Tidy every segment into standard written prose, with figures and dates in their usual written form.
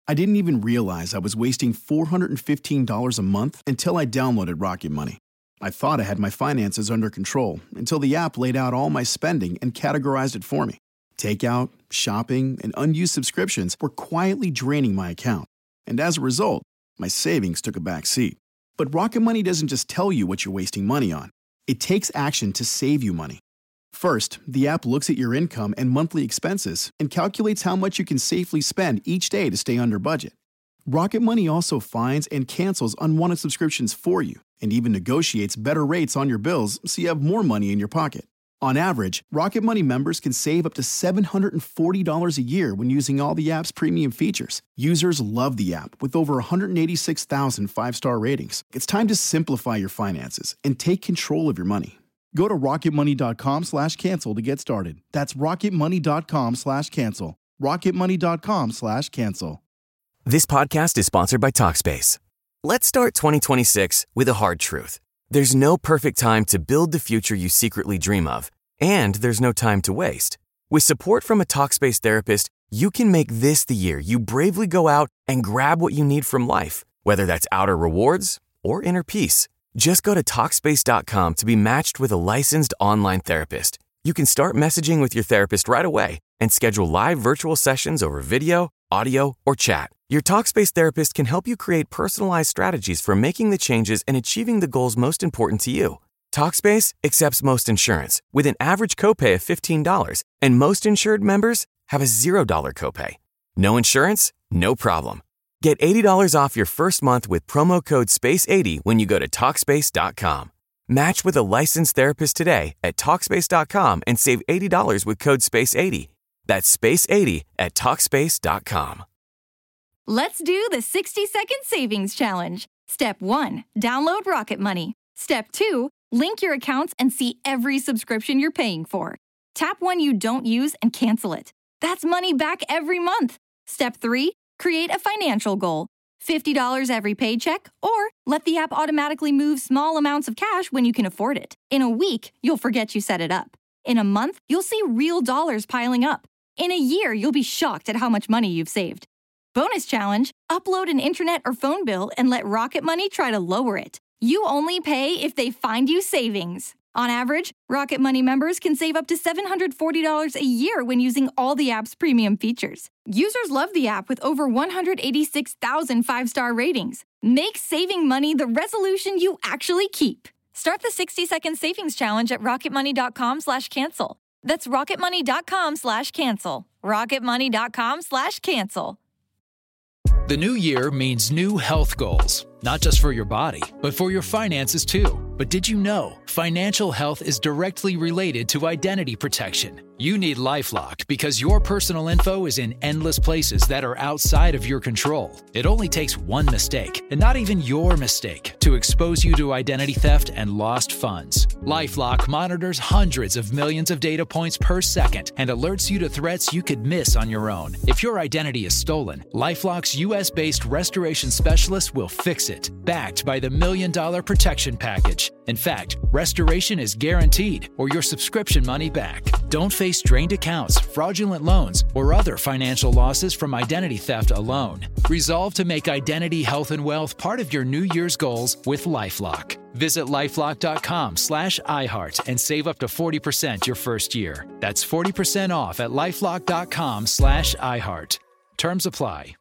I didn't even realize I was wasting $415 a month until I downloaded Rocket Money. I thought I had my finances under control until the app laid out all my spending and categorized it for me. Takeout, shopping, and unused subscriptions were quietly draining my account. And as a result, my savings took a back seat. But Rocket Money doesn't just tell you what you're wasting money on. It takes action to save you money. First, the app looks at your income and monthly expenses and calculates how much you can safely spend each day to stay under budget. Rocket Money also finds and cancels unwanted subscriptions for you and even negotiates better rates on your bills so you have more money in your pocket. On average, Rocket Money members can save up to $740 a year when using all the app's premium features. Users love the app with over 186,000 five-star ratings. It's time to simplify your finances and take control of your money. Go to rocketmoney.com/cancel to get started. That's rocketmoney.com/cancel. rocketmoney.com/cancel. This podcast is sponsored by Talkspace. Let's start 2026 with a hard truth. There's no perfect time to build the future you secretly dream of, and there's no time to waste. With support from a Talkspace therapist, you can make this the year you bravely go out and grab what you need from life, whether that's outer rewards or inner peace. Just go to Talkspace.com to be matched with a licensed online therapist. You can start messaging with your therapist right away and schedule live virtual sessions over video, audio, or chat. Your Talkspace therapist can help you create personalized strategies for making the changes and achieving the goals most important to you. Talkspace accepts most insurance with an average copay of $15, and most insured members have a $0 copay. No insurance? No problem. Get $80 off your first month with promo code SPACE80 when you go to Talkspace.com. Match with a licensed therapist today at Talkspace.com and save $80 with code SPACE80. That's SPACE80 at Talkspace.com. Let's do the 60-second savings challenge. Step 1, download Rocket Money. Step 2, link your accounts and see every subscription you're paying for. Tap one you don't use and cancel it. That's money back every month. Step 3, create a financial goal. $50 every paycheck, or let the app automatically move small amounts of cash when you can afford it. In a week, you'll forget you set it up. In a month, you'll see real dollars piling up. In a year, you'll be shocked at how much money you've saved. Bonus challenge, upload an internet or phone bill and let Rocket Money try to lower it. You only pay if they find you savings. On average, Rocket Money members can save up to $740 a year when using all the app's premium features. Users love the app with over 186,000 five-star ratings. Make saving money the resolution you actually keep. Start the 60-second savings challenge at rocketmoney.com/cancel. That's rocketmoney.com/cancel. rocketmoney.com/cancel. The new year means new health goals, not just for your body, but for your finances too. But did you know financial health is directly related to identity protection? You need LifeLock because your personal info is in endless places that are outside of your control. It only takes one mistake, and not even your mistake, to expose you to identity theft and lost funds. LifeLock monitors hundreds of millions of data points per second and alerts you to threats you could miss on your own. If your identity is stolen, LifeLock's US-based restoration specialist will fix it, backed by the $1 Million Protection Package. In fact, restoration is guaranteed or your subscription money back. Don't face drained accounts, fraudulent loans, or other financial losses from identity theft alone. Resolve to make identity, health, and wealth part of your New Year's goals with LifeLock. Visit LifeLock.com/iHeart and save up to 40% your first year. That's 40% off at LifeLock.com/iHeart. Terms apply.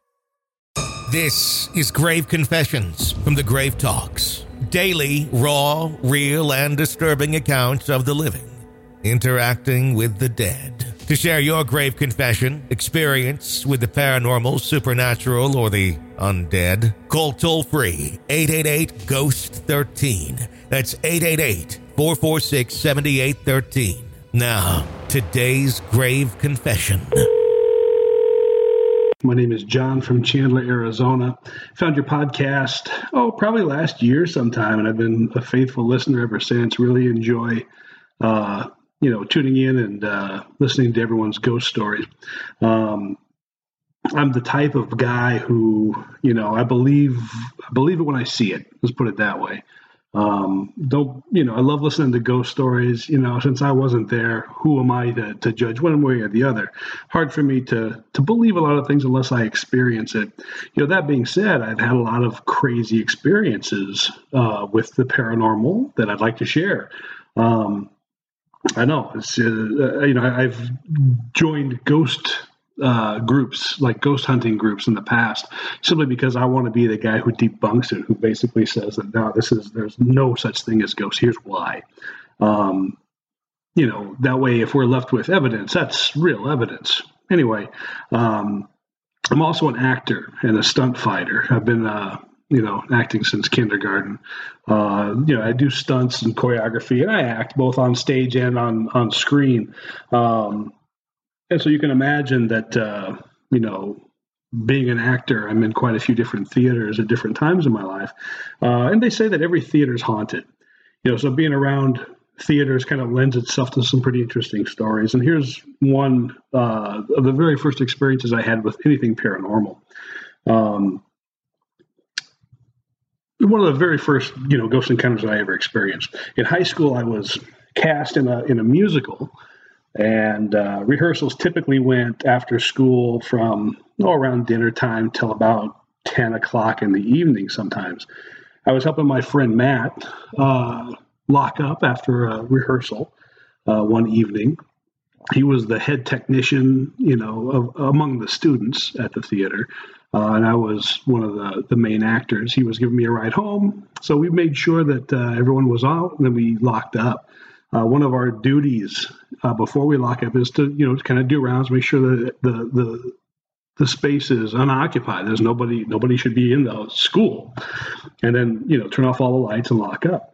This is Grave Confessions from the Grave Talks. Daily, raw, real, and disturbing accounts of the living interacting with the dead. To share your grave confession, experience with the paranormal, supernatural, or the undead, call toll-free 888-GHOST-13. That's 888-446-7813. Now, today's grave confession. My name is John from Chandler, Arizona. Found your podcast, probably last year sometime, and I've been a faithful listener ever since. Really enjoy, tuning in and listening to everyone's ghost stories. I'm the type of guy who, I believe it when I see it. Let's put it that way. I love listening to ghost stories. Since I wasn't there, who am I to judge one way or the other? Hard for me to believe a lot of things unless I experience it. That being said, I've had a lot of crazy experiences with the paranormal that I'd like to share. I know it's I've joined ghost groups, like ghost hunting groups in the past, simply because I want to be the guy who debunks it, who basically says that no, there's no such thing as ghosts. Here's why. That way, if we're left with evidence, that's real evidence. Anyway, I'm also an actor and a stunt fighter. I've been acting since kindergarten. I do stunts and choreography, and I act both on stage and on screen. And so you can imagine that, being an actor, I'm in quite a few different theaters at different times in my life. And they say that every theater is haunted. So being around theaters kind of lends itself to some pretty interesting stories. And here's one of the very first experiences I had with anything paranormal. One of the very first, ghost encounters that I ever experienced. In high school, I was cast in a musical. And rehearsals typically went after school from around dinner time till about 10 o'clock in the evening sometimes. I was helping my friend Matt lock up after a rehearsal one evening. He was the head technician, among the students at the theater. And I was one of the main actors. He was giving me a ride home. So we made sure that everyone was out, and then we locked up. One of our duties before we lock up is to kind of do rounds, make sure that the space is unoccupied. There's nobody should be in the school, and then turn off all the lights and lock up.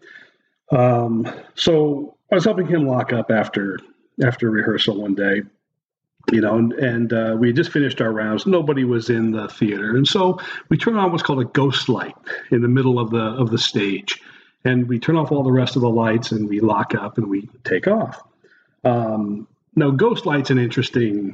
So I was helping him lock up after rehearsal one day, and we had just finished our rounds. Nobody was in the theater, and so we turned on what's called a ghost light in the middle of the stage. And we turn off all the rest of the lights, and we lock up, and we take off. Now, ghost light's an interesting.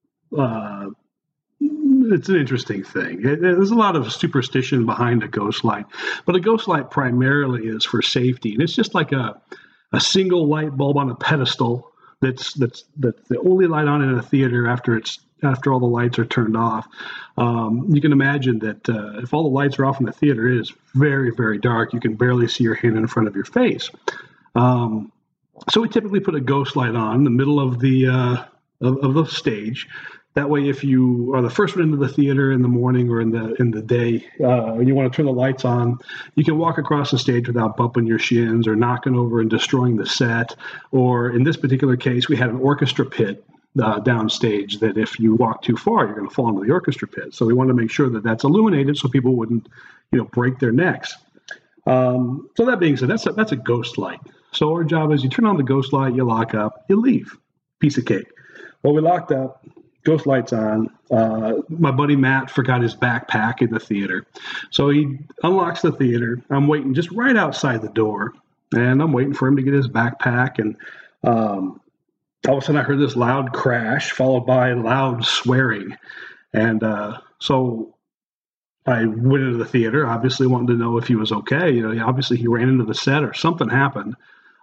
It's an interesting thing. There's a lot of superstition behind a ghost light, but a ghost light primarily is for safety, and it's just like a single light bulb on a pedestal. That's the only light on in a theater after all the lights are turned off. You can imagine that if all the lights are off in the theater, it is very, very dark. You can barely see your hand in front of your face. So we typically put a ghost light on in the middle of the stage. That way, if you are the first one into the theater in the morning or in the day, and you want to turn the lights on, you can walk across the stage without bumping your shins or knocking over and destroying the set. Or in this particular case, we had an orchestra pit downstage that if you walk too far, you're going to fall into the orchestra pit. So we want to make sure that that's illuminated so people wouldn't, break their necks. So that being said, that's a ghost light. So our job is you turn on the ghost light, you lock up, you leave. Piece of cake. Well, we locked up, ghost lights on. My buddy Matt forgot his backpack in the theater. So he unlocks the theater. I'm waiting just right outside the door, and I'm waiting for him to get his backpack. And all of a sudden I heard this loud crash followed by loud swearing. And so I went into the theater, obviously wanting to know if he was okay. Obviously he ran into the set or something happened.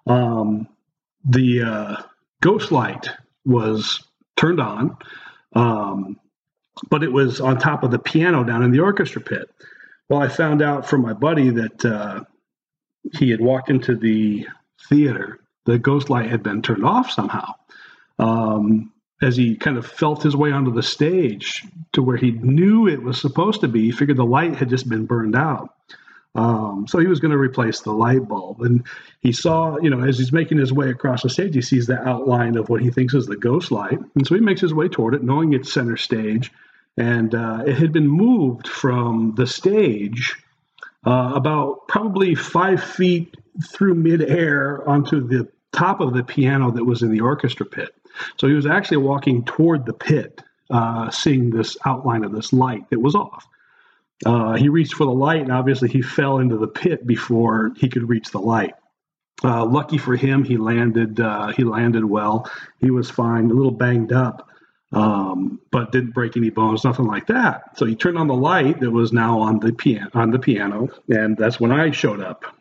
The ghost light was turned on, but it was on top of the piano down in the orchestra pit. Well, I found out from my buddy that he had walked into the theater. The ghost light had been turned off somehow. As he kind of felt his way onto the stage to where he knew it was supposed to be, he figured the light had just been burned out. So he was going to replace the light bulb. And he saw, as he's making his way across the stage, he sees the outline of what he thinks is the ghost light. And so he makes his way toward it, knowing it's center stage. And it had been moved from the stage about probably 5 feet through midair onto the top of the piano that was in the orchestra pit. So he was actually walking toward the pit, seeing this outline of this light that was off. He reached for the light, and obviously he fell into the pit before he could reach the light. Lucky for him, he landed well. He was fine, a little banged up, but didn't break any bones, nothing like that. So he turned on the light that was now on the piano, and that's when I showed up.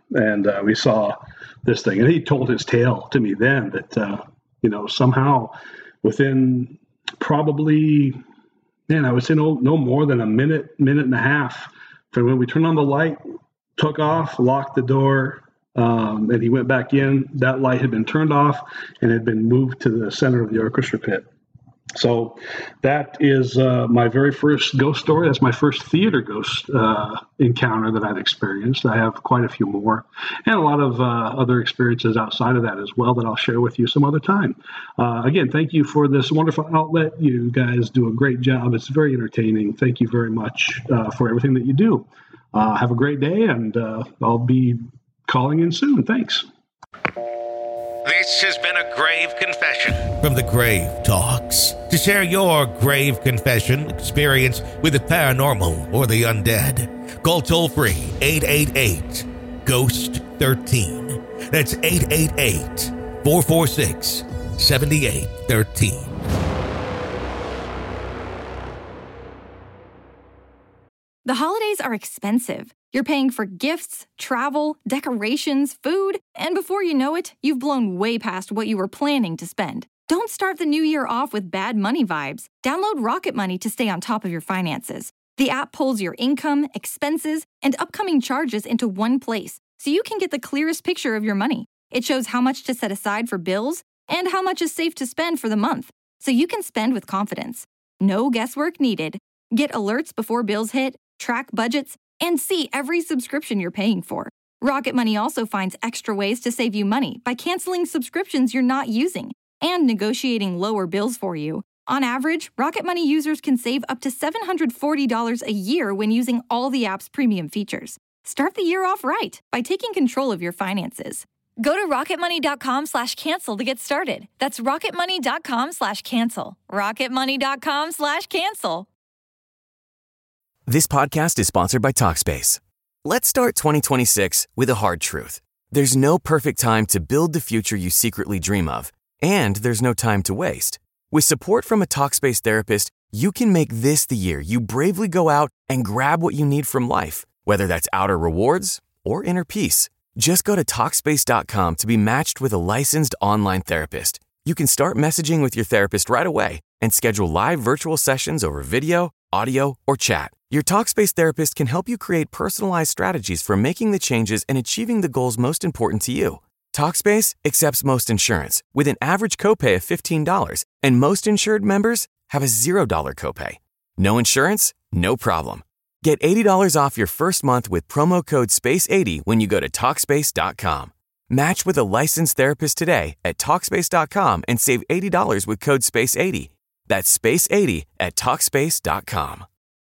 and we saw this thing. And he told his tale to me then that, somehow within probably, I would say no more than a minute and a half from when we turned on the light, took off, locked the door, and he went back in. That light had been turned off and had been moved to the center of the orchestra pit. So that is my very first ghost story. That's my first theater ghost encounter that I've experienced. I have quite a few more and a lot of other experiences outside of that as well that I'll share with you some other time. Again, thank you for this wonderful outlet. You guys do a great job. It's very entertaining. Thank you very much for everything that you do. Have a great day, and I'll be calling in soon. Thanks. This has been a Grave Confession from the Grave Talks. To share your grave confession experience with the paranormal or the undead, call toll-free 888-GHOST-13. That's 888-446-7813. The holidays are expensive. You're paying for gifts, travel, decorations, food, and before you know it, you've blown way past what you were planning to spend. Don't start the new year off with bad money vibes. Download Rocket Money to stay on top of your finances. The app pulls your income, expenses, and upcoming charges into one place, so you can get the clearest picture of your money. It shows how much to set aside for bills and how much is safe to spend for the month, so you can spend with confidence. No guesswork needed. Get alerts before bills hit, track budgets, and see every subscription you're paying for. Rocket Money also finds extra ways to save you money by canceling subscriptions you're not using and negotiating lower bills for you. On average, Rocket Money users can save up to $740 a year when using all the app's premium features. Start the year off right by taking control of your finances. Go to rocketmoney.com/cancel to get started. That's rocketmoney.com/cancel. rocketmoney.com/cancel. This podcast is sponsored by Talkspace. Let's start 2026 with a hard truth. There's no perfect time to build the future you secretly dream of, and there's no time to waste. With support from a Talkspace therapist, you can make this the year you bravely go out and grab what you need from life, whether that's outer rewards or inner peace. Just go to Talkspace.com to be matched with a licensed online therapist. You can start messaging with your therapist right away and schedule live virtual sessions over video, audio, or chat. Your Talkspace therapist can help you create personalized strategies for making the changes and achieving the goals most important to you. Talkspace accepts most insurance with an average copay of $15, and most insured members have a $0 copay. No insurance? No problem. Get $80 off your first month with promo code SPACE80 when you go to Talkspace.com. Match with a licensed therapist today at Talkspace.com and save $80 with code SPACE80. That's SPACE80 at Talkspace.com.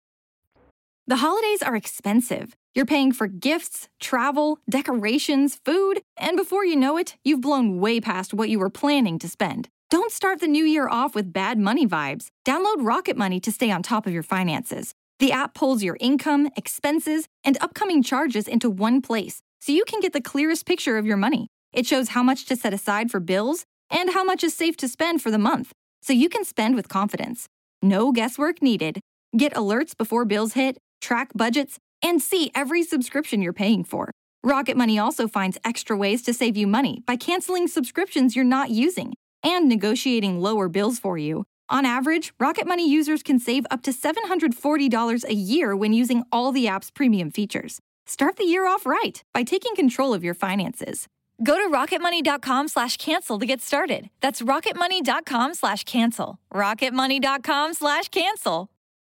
The holidays are expensive. You're paying for gifts, travel, decorations, food, and before you know it, you've blown way past what you were planning to spend. Don't start the new year off with bad money vibes. Download Rocket Money to stay on top of your finances. The app pulls your income, expenses, and upcoming charges into one place, so you can get the clearest picture of your money. It shows how much to set aside for bills and how much is safe to spend for the month, so you can spend with confidence. No guesswork needed. Get alerts before bills hit, track budgets, and see every subscription you're paying for. Rocket Money also finds extra ways to save you money by canceling subscriptions you're not using and negotiating lower bills for you. On average, Rocket Money users can save up to $740 a year when using all the app's premium features. Start the year off right by taking control of your finances. Go to rocketmoney.com/cancel to get started. That's rocketmoney.com/cancel. rocketmoney.com/cancel.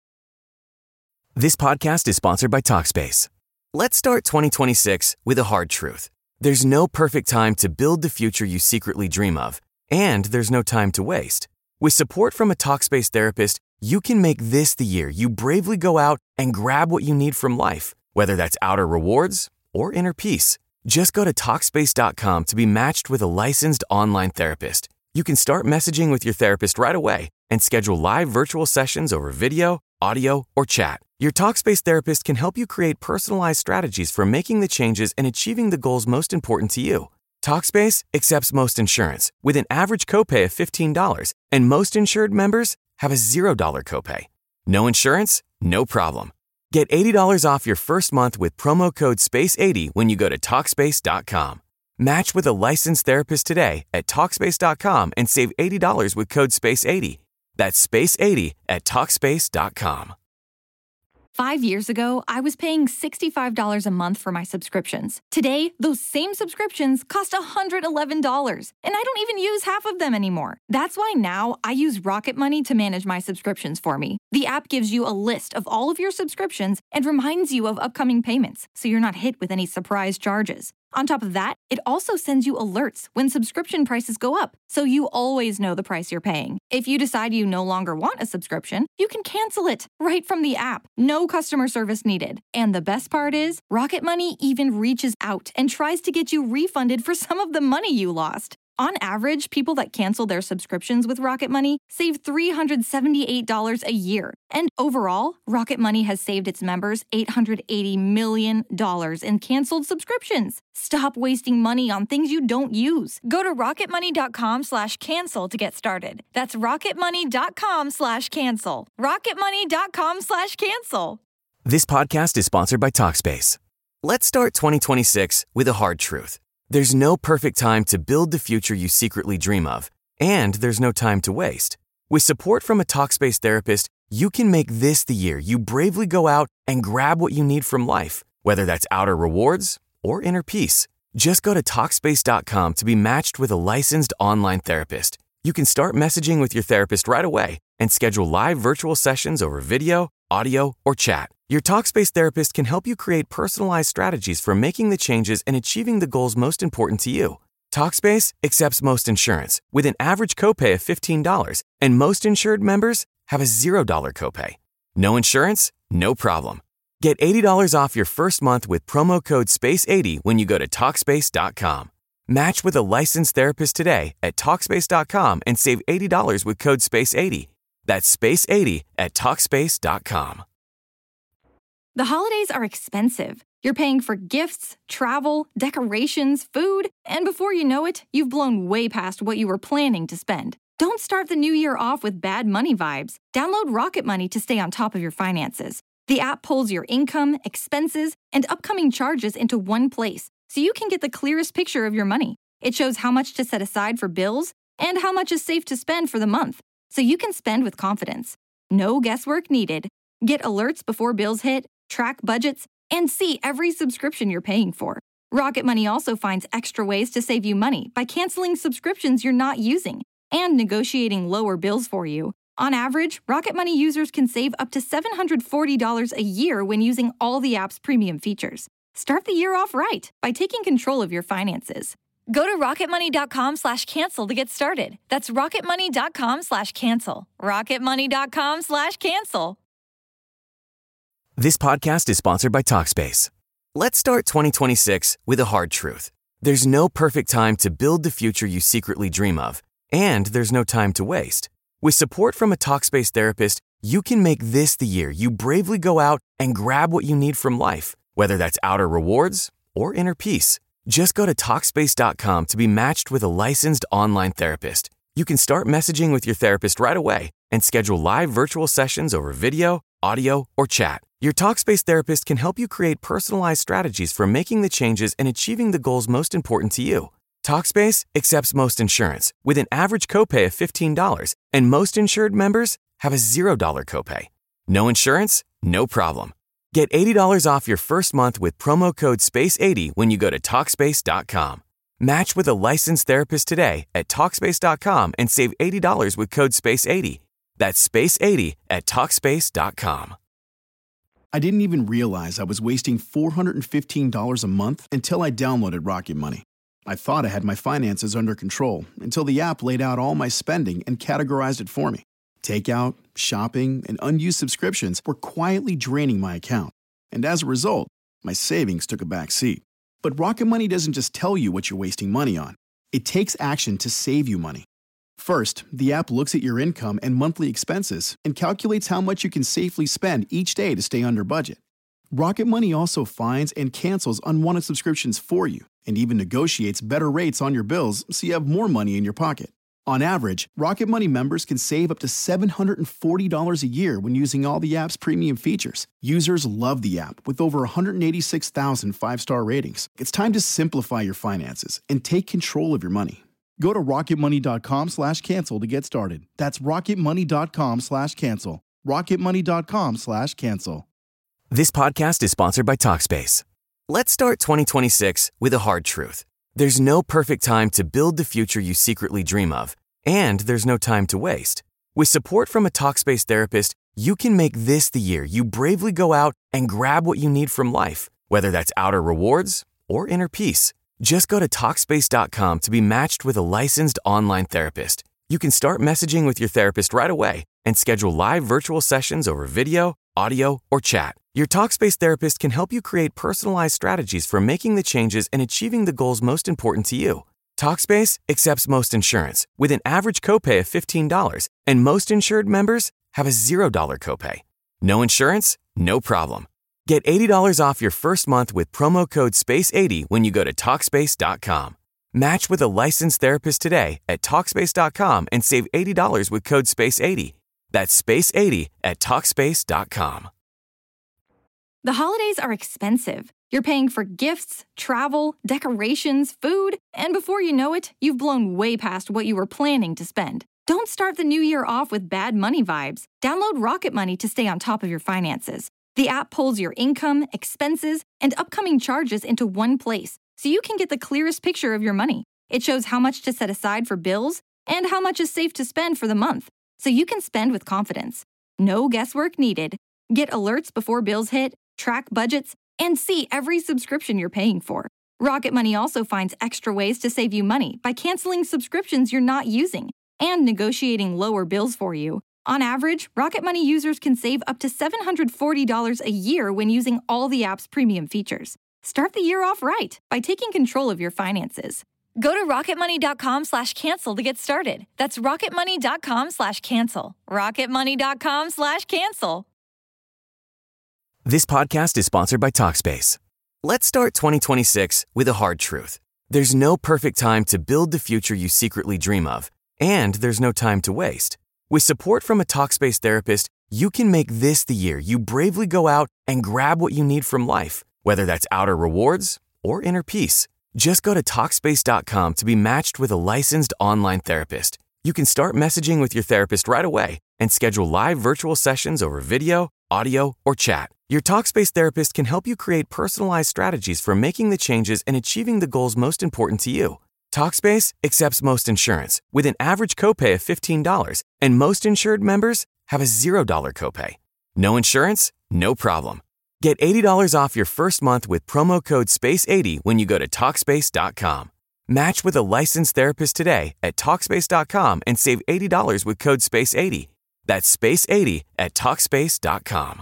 This podcast is sponsored by Talkspace. Let's start 2026 with a hard truth. There's no perfect time to build the future you secretly dream of, and there's no time to waste. With support from a Talkspace therapist, you can make this the year you bravely go out and grab what you need from life, whether that's outer rewards or inner peace. Just go to Talkspace.com to be matched with a licensed online therapist. You can start messaging with your therapist right away and schedule live virtual sessions over video, audio, or chat. Your Talkspace therapist can help you create personalized strategies for making the changes and achieving the goals most important to you. Talkspace accepts most insurance with an average copay of $15, and most insured members have a $0 copay. No insurance? No problem. Get $80 off your first month with promo code SPACE80 when you go to Talkspace.com. Match with a licensed therapist today at Talkspace.com and save $80 with code SPACE80. That's SPACE80 at Talkspace.com. 5 years ago, I was paying $65 a month for my subscriptions. Today, those same subscriptions cost $111, and I don't even use half of them anymore. That's why now I use Rocket Money to manage my subscriptions for me. The app gives you a list of all of your subscriptions and reminds you of upcoming payments, so you're not hit with any surprise charges. On top of that, it also sends you alerts when subscription prices go up, so you always know the price you're paying. If you decide you no longer want a subscription, you can cancel it right from the app. No customer service needed. And the best part is, Rocket Money even reaches out and tries to get you refunded for some of the money you lost. On average, people that cancel their subscriptions with Rocket Money save $378 a year. And overall, Rocket Money has saved its members $880 million in canceled subscriptions. Stop wasting money on things you don't use. Go to rocketmoney.com/cancel to get started. That's rocketmoney.com/cancel. rocketmoney.com/cancel. This podcast is sponsored by Talkspace. Let's start 2026 with a hard truth. There's no perfect time to build the future you secretly dream of, and there's no time to waste. With support from a Talkspace therapist, you can make this the year you bravely go out and grab what you need from life, whether that's outer rewards or inner peace. Just go to Talkspace.com to be matched with a licensed online therapist. You can start messaging with your therapist right away and schedule live virtual sessions over video, audio, or chat. Your Talkspace therapist can help you create personalized strategies for making the changes and achieving the goals most important to you. Talkspace accepts most insurance with an average copay of $15, and most insured members have a $0 copay. No insurance? No problem. Get $80 off your first month with promo code SPACE80 when you go to Talkspace.com. Match with a licensed therapist today at Talkspace.com and save $80 with code SPACE80. That's SPACE80 at Talkspace.com. The holidays are expensive. You're paying for gifts, travel, decorations, food, and before you know it, you've blown way past what you were planning to spend. Don't start the new year off with bad money vibes. Download Rocket Money to stay on top of your finances. The app pulls your income, expenses, and upcoming charges into one place, so you can get the clearest picture of your money. It shows how much to set aside for bills and how much is safe to spend for the month, so you can spend with confidence. No guesswork needed. Get alerts before bills hit, track budgets, and see every subscription you're paying for. Rocket Money also finds extra ways to save you money by canceling subscriptions you're not using and negotiating lower bills for you. On average, Rocket Money users can save up to $740 a year when using all the app's premium features. Start the year off right by taking control of your finances. Go to rocketmoney.com/cancel to get started. That's rocketmoney.com/cancel. rocketmoney.com/cancel. This podcast is sponsored by Talkspace. Let's start 2026 with a hard truth. There's no perfect time to build the future you secretly dream of, and there's no time to waste. With support from a Talkspace therapist, you can make this the year you bravely go out and grab what you need from life, whether that's outer rewards or inner peace. Just go to Talkspace.com to be matched with a licensed online therapist. You can start messaging with your therapist right away and schedule live virtual sessions over video, audio, or chat. Your Talkspace therapist can help you create personalized strategies for making the changes and achieving the goals most important to you. Talkspace accepts most insurance with an average copay of $15, and most insured members have a $0 copay. No insurance? No problem. Get $80 off your first month with promo code SPACE80 when you go to Talkspace.com. Match with a licensed therapist today at Talkspace.com and save $80 with code SPACE80. That's SPACE80 at Talkspace.com. I didn't even realize I was wasting $415 a month until I downloaded Rocket Money. I thought I had my finances under control until the app laid out all my spending and categorized it for me. Takeout, shopping, and unused subscriptions were quietly draining my account. And as a result, my savings took a back seat. But Rocket Money doesn't just tell you what you're wasting money on. It takes action to save you money. First, the app looks at your income and monthly expenses and calculates how much you can safely spend each day to stay under budget. Rocket Money also finds and cancels unwanted subscriptions for you and even negotiates better rates on your bills so you have more money in your pocket. On average, Rocket Money members can save up to $740 a year when using all the app's premium features. Users love the app with over 186,000 five-star ratings. It's time to simplify your finances and take control of your money. Go to rocketmoney.com/cancel to get started. That's rocketmoney.com/cancel. rocketmoney.com/cancel. This podcast is sponsored by Talkspace. Let's start 2026 with a hard truth. There's no perfect time to build the future you secretly dream of, and there's no time to waste. With support from a Talkspace therapist, you can make this the year you bravely go out and grab what you need from life, whether that's outer rewards or inner peace. Just go to Talkspace.com to be matched with a licensed online therapist. You can start messaging with your therapist right away and schedule live virtual sessions over video, audio, or chat. Your Talkspace therapist can help you create personalized strategies for making the changes and achieving the goals most important to you. Talkspace accepts most insurance with an average copay of $15, and most insured members have a $0 copay. No insurance? No problem. Get $80 off your first month with promo code SPACE80 when you go to Talkspace.com. Match with a licensed therapist today at Talkspace.com and save $80 with code SPACE80. That's SPACE80 at Talkspace.com. The holidays are expensive. You're paying for gifts, travel, decorations, food, and before you know it, you've blown way past what you were planning to spend. Don't start the new year off with bad money vibes. Download Rocket Money to stay on top of your finances. The app pulls your income, expenses, and upcoming charges into one place, so you can get the clearest picture of your money. It shows how much to set aside for bills and how much is safe to spend for the month, so you can spend with confidence. No guesswork needed. Get alerts before bills hit, track budgets, and see every subscription you're paying for. Rocket Money also finds extra ways to save you money by canceling subscriptions you're not using and negotiating lower bills for you. On average, Rocket Money users can save up to $740 a year when using all the app's premium features. Start the year off right by taking control of your finances. Go to rocketmoney.com/cancel to get started. That's rocketmoney.com/cancel. rocketmoney.com/cancel. This podcast is sponsored by Talkspace. Let's start 2026 with a hard truth. There's no perfect time to build the future you secretly dream of, and there's no time to waste. With support from a Talkspace therapist, you can make this the year you bravely go out and grab what you need from life, whether that's outer rewards or inner peace. Just go to Talkspace.com to be matched with a licensed online therapist. You can start messaging with your therapist right away and schedule live virtual sessions over video, audio, or chat. Your Talkspace therapist can help you create personalized strategies for making the changes and achieving the goals most important to you. Talkspace accepts most insurance with an average copay of $15, and most insured members have a $0 copay. No insurance? No problem. Get $80 off your first month with promo code SPACE80 when you go to Talkspace.com. Match with a licensed therapist today at Talkspace.com and save $80 with code SPACE80. That's SPACE80 at Talkspace.com.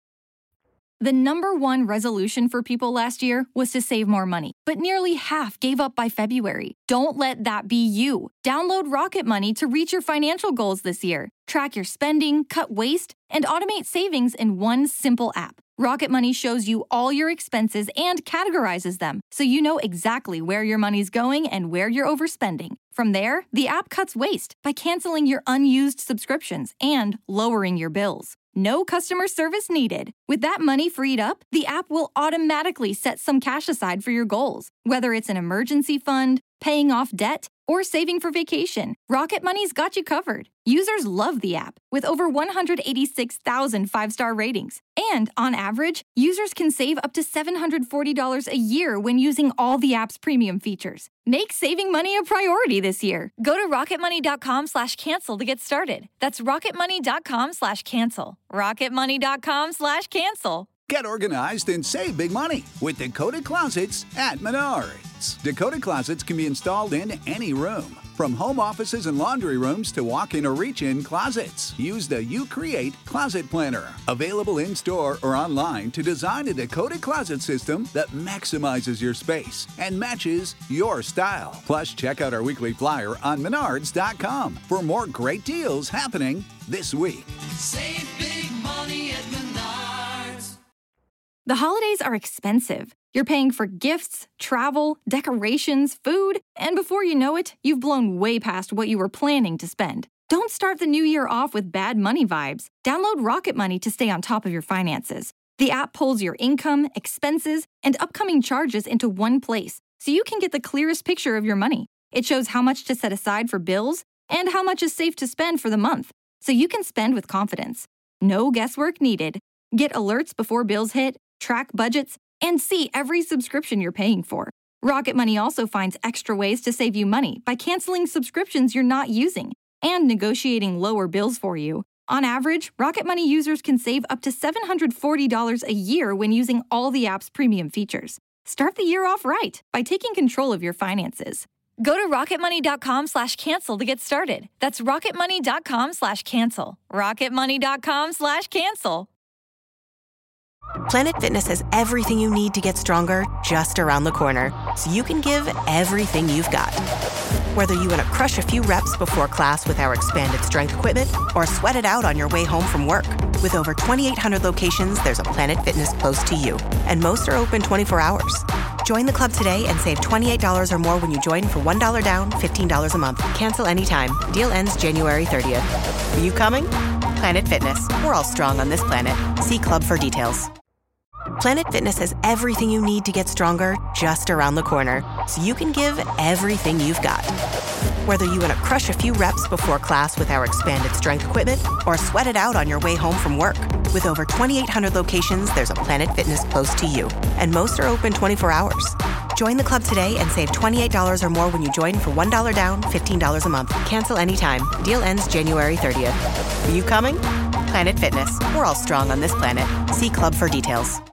The number one resolution for people last year was to save more money, but nearly half gave up by February. Don't let that be you. Download Rocket Money to reach your financial goals this year. Track your spending, cut waste, and automate savings in one simple app. Rocket Money shows you all your expenses and categorizes them, so you know exactly where your money's going and where you're overspending. From there, the app cuts waste by canceling your unused subscriptions and lowering your bills. No customer service needed. With that money freed up, the app will automatically set some cash aside for your goals. Whether it's an emergency fund, paying off debt, or saving for vacation, Rocket Money's got you covered. Users love the app, with over 186,000 five-star ratings. And on average, users can save up to $740 a year when using all the app's premium features. Make saving money a priority this year. Go to rocketmoney.com/cancel to get started. That's rocketmoney.com/cancel. rocketmoney.com/cancel. Get organized and save big money with Dakota Closets at Menards. Dakota Closets can be installed in any room, from home offices and laundry rooms to walk-in or reach-in closets. Use the UCreate Closet Planner, available in-store or online, to design a Dakota Closet system that maximizes your space and matches your style. Plus, check out our weekly flyer on Menards.com for more great deals happening this week. Save big money at Menards. The holidays are expensive. You're paying for gifts, travel, decorations, food, and before you know it, you've blown way past what you were planning to spend. Don't start the new year off with bad money vibes. Download Rocket Money to stay on top of your finances. The app pulls your income, expenses, and upcoming charges into one place, so you can get the clearest picture of your money. It shows how much to set aside for bills and how much is safe to spend for the month, so you can spend with confidence. No guesswork needed. Get alerts before bills hit, track budgets, and see every subscription you're paying for. Rocket Money also finds extra ways to save you money by canceling subscriptions you're not using and negotiating lower bills for you. On average, Rocket Money users can save up to $740 a year when using all the app's premium features. Start the year off right by taking control of your finances. Go to rocketmoney.com/cancel to get started. That's rocketmoney.com/cancel. rocketmoney.com/cancel. Planet Fitness has everything you need to get stronger just around the corner, so you can give everything you've got. Whether you want to crush a few reps before class with our expanded strength equipment or sweat it out on your way home from work. With over 2,800 locations, there's a Planet Fitness close to you, and most are open 24 hours. Join the club today and save $28 or more when you join for $1 down, $15 a month. Cancel anytime. Deal ends January 30th. Are you coming? Planet Fitness. We're all strong on this planet. See club for details. Planet Fitness has everything you need to get stronger just around the corner, so you can give everything you've got. Whether you want to crush a few reps before class with our expanded strength equipment or sweat it out on your way home from work. With over 2,800 locations, there's a Planet Fitness close to you, and most are open 24 hours. Join the club today and save $28 or more when you join for $1 down, $15 a month. Cancel anytime. Deal ends January 30th. Are you coming? Planet Fitness. We're all strong on this planet. See club for details.